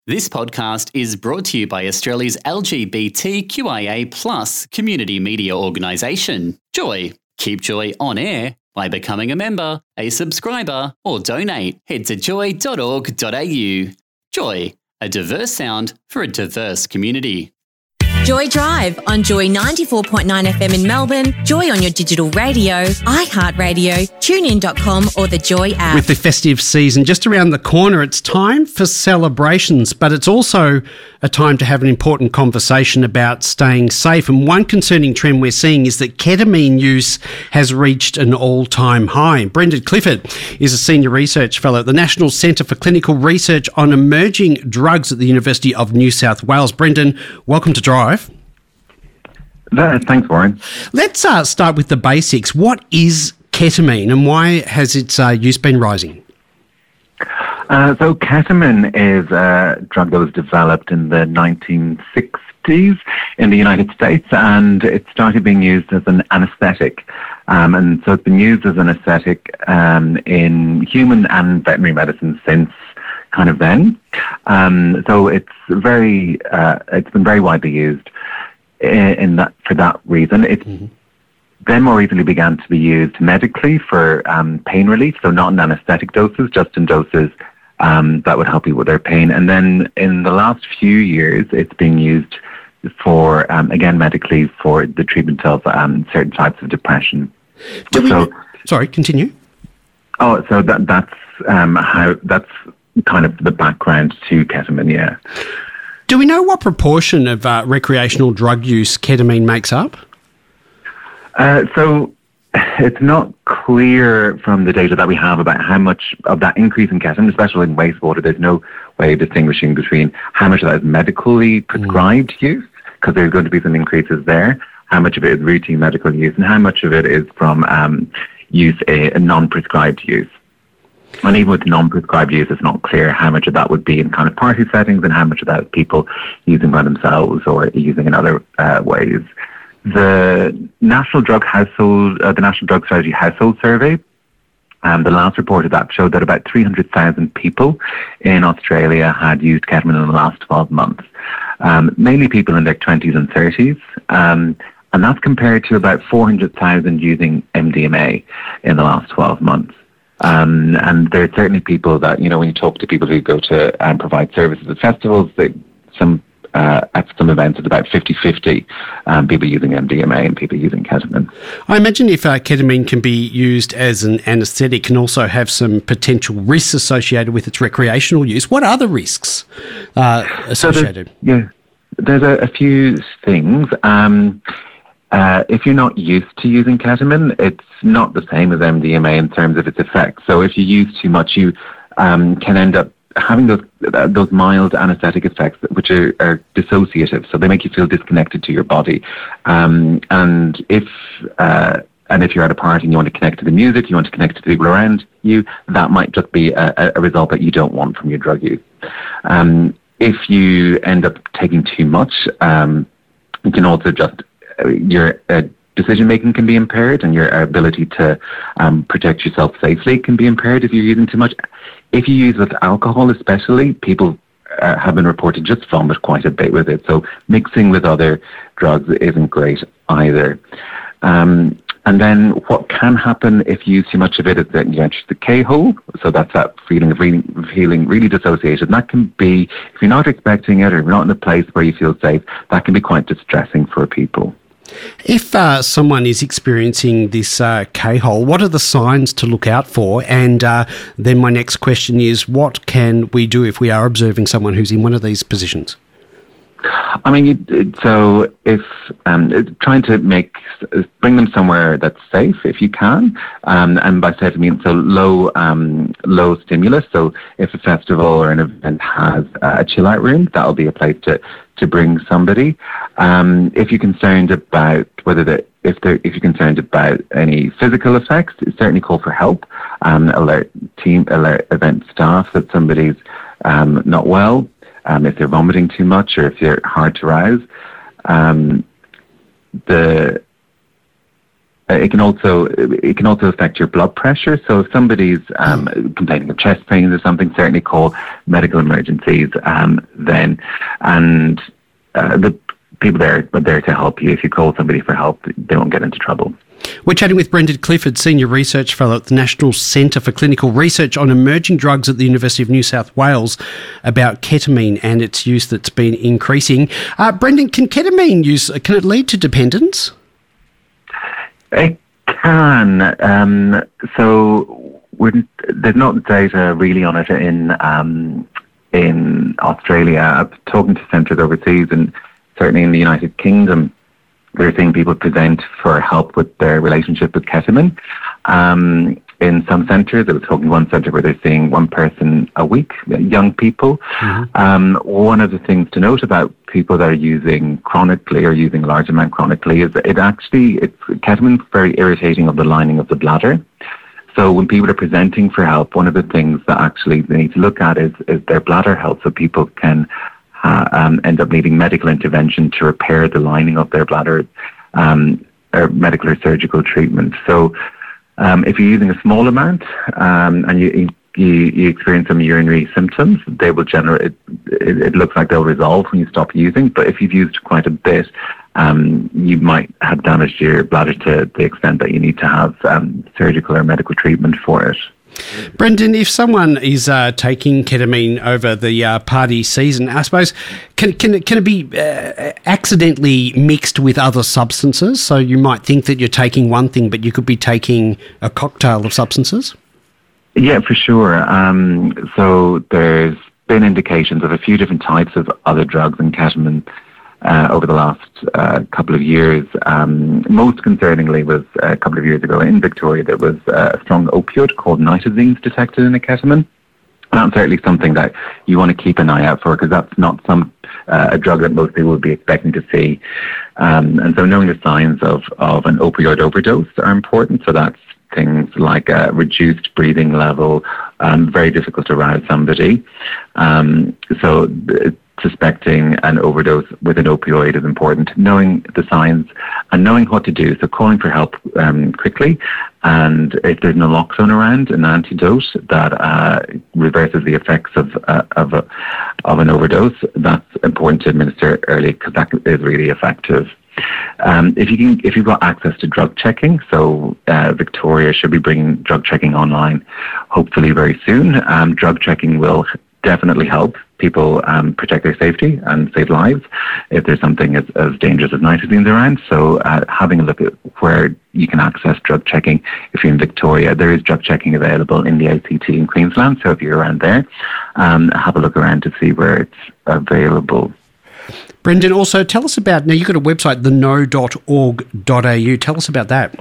This podcast is brought to you by Australia's LGBTQIA+ community media organisation, Joy. Keep Joy on air by becoming a member, a subscriber, or donate. Head to joy.org.au. Joy, a diverse sound for a diverse community. Joy Drive on Joy 94.9 FM in Melbourne, Joy on your digital radio, iHeartRadio, TuneIn.com or the Joy app. With the festive season just around the corner, it's time for celebrations, but it's also a time to have an important conversation about staying safe. And one concerning trend we're seeing is that ketamine use has reached an all-time high. Brendan Clifford is a senior research fellow at the National Centre for Clinical Research on Emerging Drugs at the University of New South Wales. Brendan, welcome to Drive. Thanks, Warren. Let's start with the basics. What is ketamine and why has its use been rising? So ketamine is a drug that was developed in the 1960s in the United States, and it started being used as an anesthetic. And so it's been used as an anesthetic in human and veterinary medicine since kind of then. So it's been very widely used for that reason. It then more recently began to be used medically for pain relief, so not in anesthetic doses, just in doses that would help you with their pain. And then in the last few years, it's been used for, again, medically for the treatment of certain types of depression. Sorry, continue. Oh, so that's kind of the background to ketamine, yeah. Do we know what proportion of recreational drug use ketamine makes up? So it's not clear from the data that we have about how much of that increase in ketamine, especially in wastewater. There's no way of distinguishing between how much of that is medically prescribed use, because there's going to be some increases there, how much of it is routine medical use, and how much of it is from a non-prescribed use. And even with non-prescribed use, it's not clear how much of that would be in kind of party settings and how much of that is people using by themselves or using in other ways. The National Drug Strategy Household Survey, the last report of that showed that about 300,000 people in Australia had used ketamine in the last 12 months, mainly people in their 20s and 30s. And that's compared to about 400,000 using MDMA in the last 12 months. And there are certainly people that, when you talk to people who go to provide services at festivals, at some events it's about 50-50 people using MDMA and people using ketamine. I imagine if ketamine can be used as an anaesthetic and also have some potential risks associated with its recreational use, what are the risks associated? There's a few things. If you're not used to using ketamine, it's not the same as MDMA in terms of its effects. So if you use too much, you can end up having those mild anesthetic effects, which are dissociative. So they make you feel disconnected to your body. And if you're at a party and you want to connect to the music, you want to connect to the people around you, that might just be a result that you don't want from your drug use. If you end up taking too much, you can also just your decision-making can be impaired and your ability to protect yourself safely can be impaired if you're using too much. If you use with alcohol especially, people have been reported just vomit quite a bit with it. So mixing with other drugs isn't great either. And then what can happen if you use too much of it is that you enter the K-hole. So that's that feeling of feeling really dissociated. And that can be, if you're not expecting it or you're not in a place where you feel safe, that can be quite distressing for people. If someone is experiencing this K-hole, what are the signs to look out for? And then my next question is, what can we do if we are observing someone who's in one of these positions? I mean, so if trying to bring them somewhere that's safe if you can, and by safe I mean so low stimulus. So if a festival or an event has a chill out room, that'll be a place to bring somebody. If you're concerned about if you're concerned about any physical effects, certainly call for help. Alert event staff that somebody's not well. If they're vomiting too much or if they're hard to rouse. it can also affect your blood pressure. So if somebody's complaining of chest pains or something, certainly call medical emergencies. The people there are there to help you. If you call somebody for help, they won't get into trouble. We're chatting with Brendan Clifford, Senior Research Fellow at the National Centre for Clinical Research on Emerging Drugs at the University of New South Wales, about ketamine and its use that's been increasing. Brendan, can ketamine use, can it lead to dependence? It can. There's not data really on it in Australia. I'm talking to centres overseas, and certainly in the United Kingdom, we're seeing people present for help with their relationship with ketamine. In some centres, I was talking to one centre where they're seeing one person a week, young people. Mm-hmm. One of the things to note about people that are using chronically or using a large amount chronically is that ketamine's very irritating of the lining of the bladder. So when people are presenting for help, one of the things that actually they need to look at is their bladder health, so people can end up needing medical intervention to repair the lining of their bladder, or medical or surgical treatment. So if you're using a small amount and you experience some urinary symptoms, they will generate. It looks like they'll resolve when you stop using. But if you've used quite a bit, you might have damaged your bladder to the extent that you need to have surgical or medical treatment for it. Brendan, if someone is taking ketamine over the party season, I suppose, can it be accidentally mixed with other substances? So you might think that you're taking one thing, but you could be taking a cocktail of substances? Yeah, for sure. So there's been indications of a few different types of other drugs and ketamine over the last couple of years. Most concerningly was a couple of years ago in Victoria, there was a strong opioid called nitazenes detected in a ketamine. That's certainly something that you want to keep an eye out for, because that's not a drug that most people would be expecting to see. And so knowing the signs of an opioid overdose are important. So that's things like a reduced breathing level, very difficult to rouse somebody. Suspecting an overdose with an opioid is important. Knowing the signs and knowing what to do, so calling for help quickly, and if there's naloxone around, an antidote that reverses the effects of an overdose, that's important to administer early, because that is really effective. If you've got access to drug checking, so Victoria should be bringing drug checking online hopefully very soon. Drug checking will definitely help people protect their safety and save lives if there's something as dangerous as nitazenes around. So having a look at where you can access drug checking. If you're in Victoria, there is drug checking available in the ACT in Queensland. So if you're around there, have a look around to see where it's available. Brendan, also tell us about, now you've got a website, theknow.org.au. Tell us about that.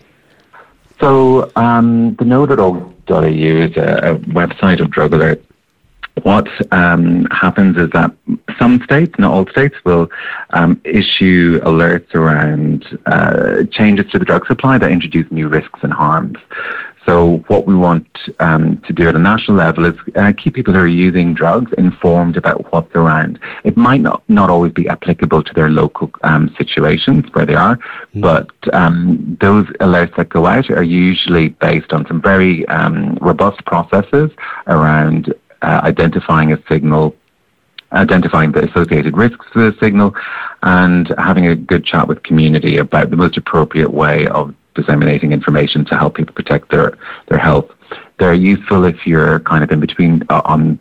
So theknow.org.au is a website of drug alerts. What happens is that some states, not all states, will issue alerts around changes to the drug supply that introduce new risks and harms. So what we want to do at a national level is keep people who are using drugs informed about what's around. It might not always be applicable to their local situations where they are, but those alerts that go out are usually based on some very robust processes around identifying a signal, identifying the associated risks to the signal, and having a good chat with community about the most appropriate way of disseminating information to help people protect their health. They're useful if you're kind of in between on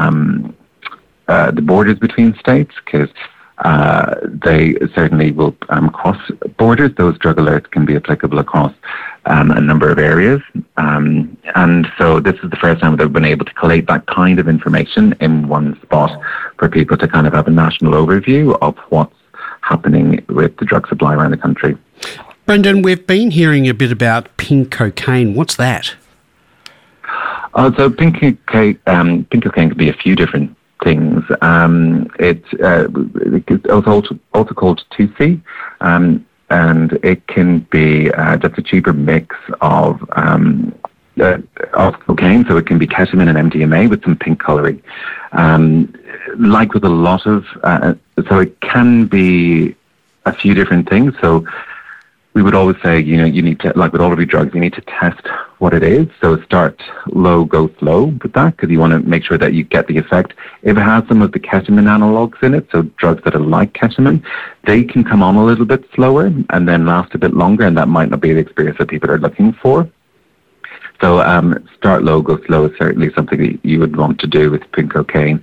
the borders between states, because they certainly will cross borders. Those drug alerts can be applicable across a number of areas. And so this is the first time that we've been able to collate that kind of information in one spot for people to kind of have a national overview of what's happening with the drug supply around the country. Brendan, we've been hearing a bit about pink cocaine. What's that? So pink cocaine can be a few different things. It's also called 2C, and it can be just a cheaper mix of cocaine. So it can be ketamine and MDMA with some pink colouring. Like with a lot of, so it can be a few different things. So we would always say, you need to, like with all of your drugs, you need to test what it is. So start low, go slow with that, because you want to make sure that you get the effect. If it has some of the ketamine analogs in it, so drugs that are like ketamine, they can come on a little bit slower and then last a bit longer, and that might not be the experience that people are looking for. So start low, go slow is certainly something that you would want to do with pink cocaine.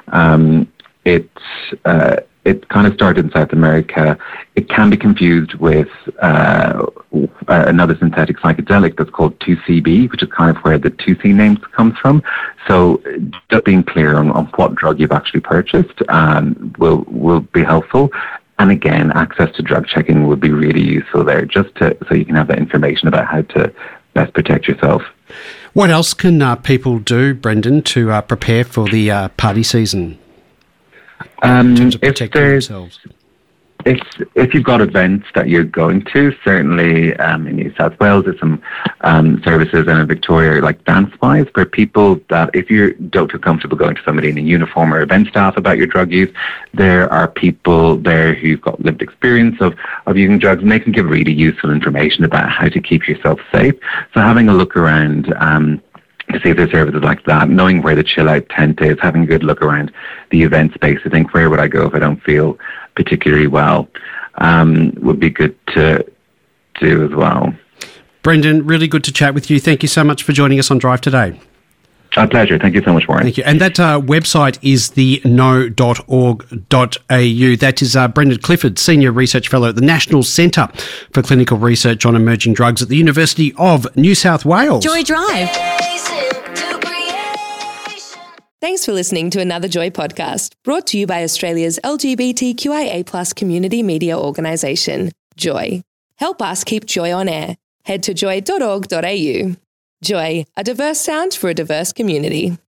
It kind of started in South America. It can be confused with another synthetic psychedelic that's called 2CB, which is kind of where the 2C name comes from. So just being clear on what drug you've actually purchased will be helpful. And again, access to drug checking would be really useful there, so you can have that information about how to best protect yourself. What else can people do, Brendan, to prepare for the party season? In terms of protecting themselves? If you've got events that you're going to, certainly in New South Wales there's some services, and in Victoria like DanceWise, where people that if you don't feel comfortable going to somebody in a uniform or event staff about your drug use, there are people there who've got lived experience of using drugs, and they can give really useful information about how to keep yourself safe. So having a look around to see if there's services like that, knowing where the chill out tent is, having a good look around the event space to think, where would I go if I don't feel particularly well, would be good to do as well. Brendan, really good to chat with you. Thank you so much for joining us on Drive today. A pleasure. Thank you so much, Warren. Thank you. And that website is the know.org.au. That is Brendan Clifford, Senior Research Fellow at the National Centre for Clinical Research on Emerging Drugs at the University of New South Wales. Joy Drive. Thanks for listening to another Joy podcast, brought to you by Australia's LGBTQIA+ community media organisation, Joy. Help us keep Joy on air. Head to joy.org.au. Joy, a diverse sound for a diverse community.